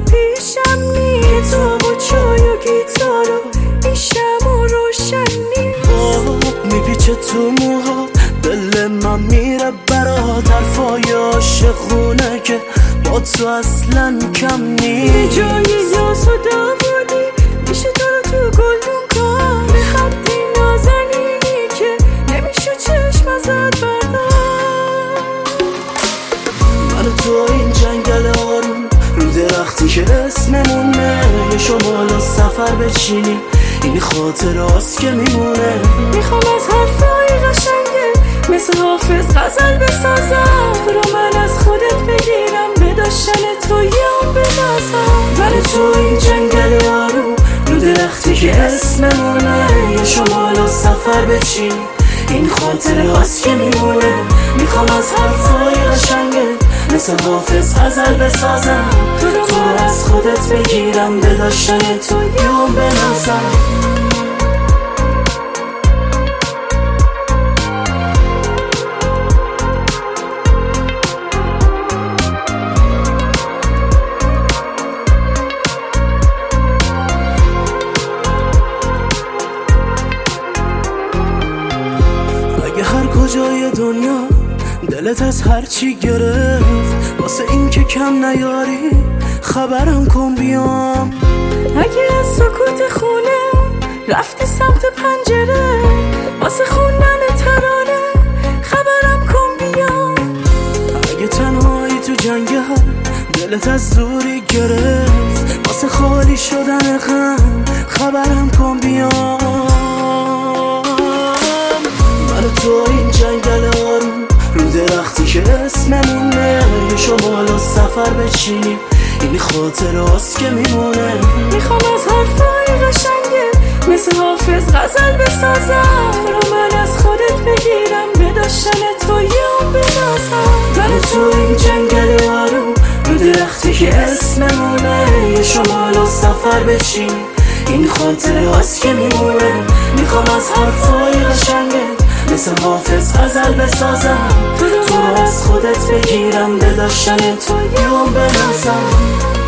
پیشم نی کتاب و چای و گیتار و این شمع و روشنی آب میپیچه تو موهات دل من میره برات حرفای عاشقونه که با تو اصلا کم نی به جای یاس و داوودی میشه تو رو تو گلدون کن به حدی نازنینی که نمیشه چشم ازت برداشت من و تو این جنگل آروم رو درختی که اسممونه یه شمال و سفر بچینی این خاطراست که میمونه میخوام از حرفای قشنگه مثل حافظ غزل بسازم تو رو من از خودت بگیرم به داشتن تو یام بنازم من و تو این جنگل آروم رو درختی که اسممونه یه شمال و سفر بچینی این خاطره هاست که میمونه میخوام از حرفای قشنگه مثل حافظ غزل بسازم تو رو از خودت بگیرم به داشتن تو یام بنازم هر کجای دنیا دلت از هر چی گرفت واسه این که کم نیاری خبرم کن بیام اگه از سکوت خونه رفتی سمت پنجره واسه خوندن ترانه خبرم کن بیام اگه تنهایی تو جنگل دلت از دوری گرفت واسه خالی شدن غم خبرم کن بیام من و تو این جنگل آروم رو درختی که اسممونه یه شمال و سفر بچینیم این خاطره هاست که میمونه میخوام از حرفای قشنگه مثل حافظ غزل بسازم رو من از خودت بگیرم به داشتن تو یام بنازم من و تو این جنگل آروم رو درختی که اسممونه یه شمال و سفر بچینیم این خاطره هاست که میمونه میخوام از حرفای قشنگه مثل حافظ غزل بسازم تو رو از خودت بگیرم به داشتن تو یام بنازم